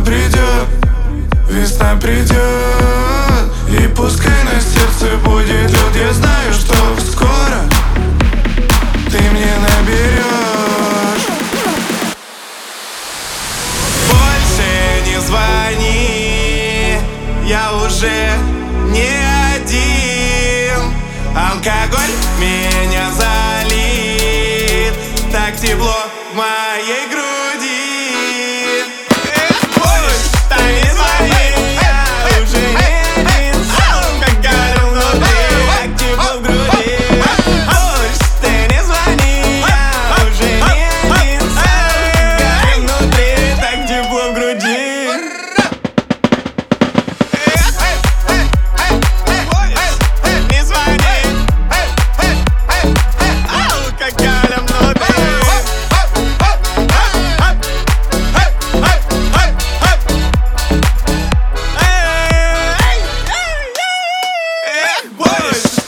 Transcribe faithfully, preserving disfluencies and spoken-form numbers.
придет, весна придет, и пускай на сердце будет лед. Я знаю, что скоро ты мне наберешь. Больше не звони, я уже не один. Алкоголь меня залит, так тепло в моей груди. Push!